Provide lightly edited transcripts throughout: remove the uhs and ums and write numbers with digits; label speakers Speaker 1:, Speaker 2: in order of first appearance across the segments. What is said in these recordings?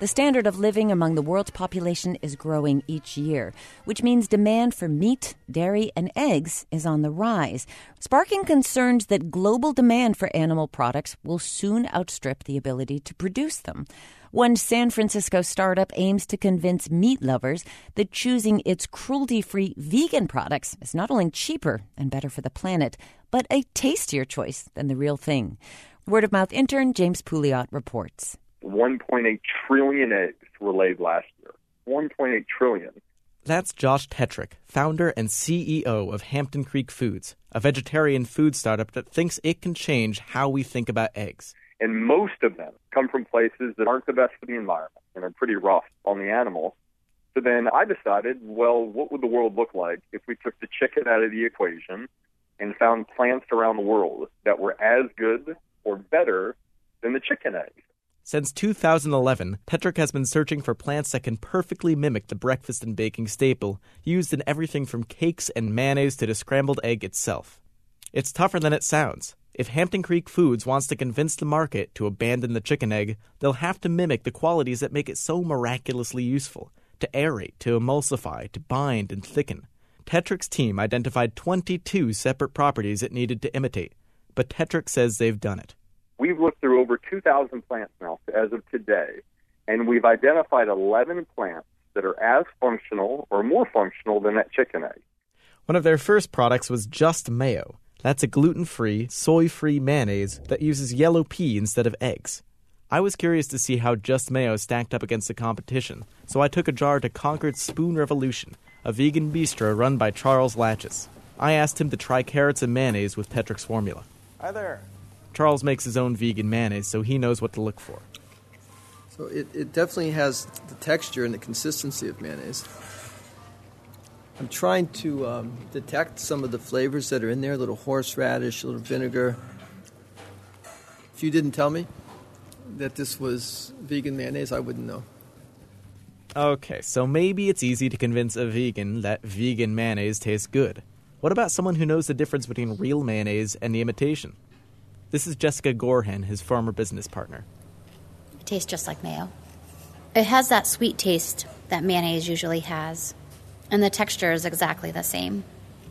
Speaker 1: The standard of living among the world's population is growing each year, which means demand for meat, dairy, and eggs is on the rise, sparking concerns that global demand for animal products will soon outstrip the ability to produce them. One San Francisco startup aims to convince meat lovers that choosing its cruelty-free vegan products is not only cheaper and better for the planet, but a tastier choice than the real thing. Word of Mouth intern James Pouliot reports.
Speaker 2: 1.8 trillion eggs were laid last year. 1.8 trillion.
Speaker 3: That's Josh Tetrick, founder and CEO of Hampton Creek Foods, a vegetarian food startup that thinks it can change how we think about eggs.
Speaker 2: And most of them come from places that aren't the best for the environment and are pretty rough on the animals. So then I decided, well, what would the world look like if we took the chicken out of the equation and found plants around the world that were as good or better than the chicken eggs?
Speaker 3: Since 2011, Tetrick has been searching for plants that can perfectly mimic the breakfast and baking staple, used in everything from cakes and mayonnaise to the scrambled egg itself. It's tougher than it sounds. If Hampton Creek Foods wants to convince the market to abandon the chicken egg, they'll have to mimic the qualities that make it so miraculously useful: to aerate, to emulsify, to bind and thicken. Tetrick's team identified 22 separate properties it needed to imitate, but Tetrick says they've done it.
Speaker 2: We've looked through over 2,000 plants now as of today, and we've identified 11 plants that are as functional or more functional than that chicken egg.
Speaker 3: One of their first products was Just Mayo. That's a gluten-free, soy-free mayonnaise that uses yellow pea instead of eggs. I was curious to see how Just Mayo stacked up against the competition, so I took a jar to Concord's Spoon Revolution, a vegan bistro run by Charles Latches. I asked him to try carrots and mayonnaise with Tetrick's formula.
Speaker 4: Hi there.
Speaker 3: Charles makes his own vegan mayonnaise, so he knows what to look for.
Speaker 4: So it definitely has the texture and the consistency of mayonnaise. I'm trying to detect some of the flavors that are in there, a little horseradish, a little vinegar. If you didn't tell me that this was vegan mayonnaise, I wouldn't know.
Speaker 3: Okay, so maybe it's easy to convince a vegan that vegan mayonnaise tastes good. What about someone who knows the difference between real mayonnaise and the imitation? This is Jessica Gorhan, his former business partner.
Speaker 5: It tastes just like mayo. It has that sweet taste that mayonnaise usually has, and the texture is exactly the same.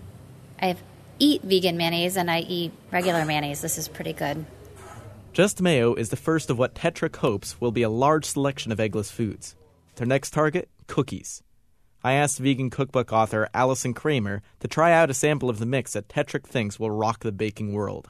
Speaker 5: I eat vegan mayonnaise and I eat regular mayonnaise. This is pretty good.
Speaker 3: Just Mayo is the first of what Tetrick hopes will be a large selection of eggless foods. Their next target? Cookies. I asked vegan cookbook author Allison Kramer to try out a sample of the mix that Tetrick thinks will rock the baking world.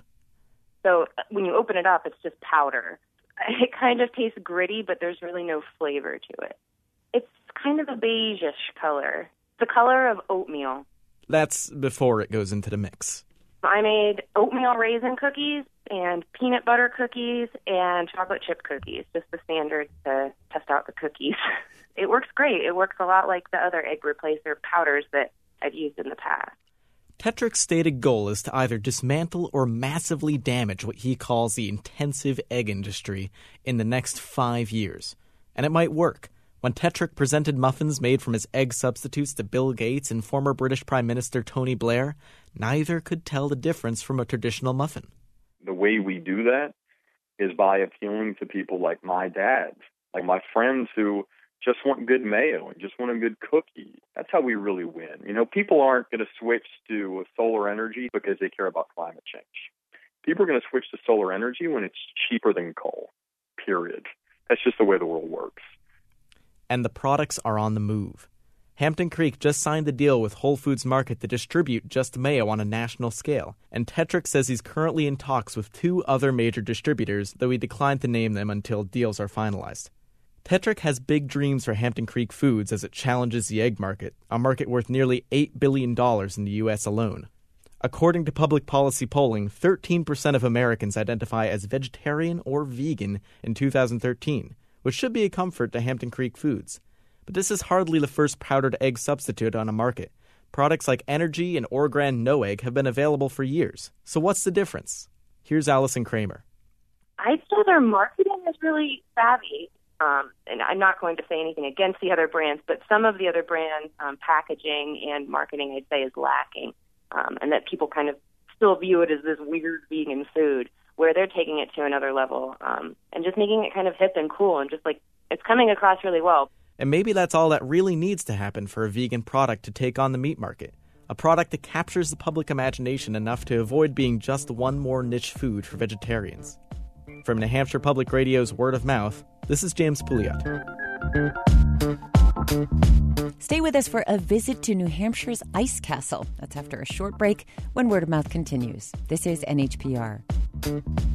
Speaker 6: So when you open it up, it's just powder. It kind of tastes gritty, but there's really no flavor to it. It's kind of a beige-ish color. The color of oatmeal.
Speaker 3: That's before it goes into the mix.
Speaker 6: I made oatmeal raisin cookies and peanut butter cookies and chocolate chip cookies, just the standard to test out the cookies. It works great. It works a lot like the other egg replacer powders that I've used in the past.
Speaker 3: Tetrick's stated goal is to either dismantle or massively damage what he calls the intensive egg industry in the next 5 years. And it might work. When Tetrick presented muffins made from his egg substitutes to Bill Gates and former British Prime Minister Tony Blair, neither could tell the difference from a traditional muffin.
Speaker 2: The way we do that is by appealing to people like my dad, like my friends who just want good mayo and just want a good cookie. That's how we really win. You know, people aren't going to switch to solar energy because they care about climate change. People are going to switch to solar energy when it's cheaper than coal, period. That's just the way the world works.
Speaker 3: And the products are on the move. Hampton Creek just signed a deal with Whole Foods Market to distribute Just Mayo on a national scale, and Tetrick says he's currently in talks with 2 other major distributors, though he declined to name them until deals are finalized. Tetrick has big dreams for Hampton Creek Foods as it challenges the egg market, a market worth nearly $8 billion in the U.S. alone. According to public policy polling, 13% of Americans identify as vegetarian or vegan in 2013, which should be a comfort to Hampton Creek Foods. But this is hardly the first powdered egg substitute on a market. Products like Energy and Orgran No Egg have been available for years. So what's the difference? Here's Allison Kramer.
Speaker 6: I'd say their marketing is really savvy. And I'm not going to say anything against the other brands, but some of the other brands' packaging and marketing, I'd say, is lacking. And that people kind of still view it as this weird vegan food, where they're taking it to another level and just making it kind of hip and cool and just like it's coming across really well.
Speaker 3: And maybe that's all that really needs to happen for a vegan product to take on the meat market. A product that captures the public imagination enough to avoid being just one more niche food for vegetarians. From New Hampshire Public Radio's Word of Mouth, this is James Pouliot.
Speaker 1: Stay with us for a visit to New Hampshire's Ice Castle. That's after a short break when Word of Mouth continues. This is NHPR.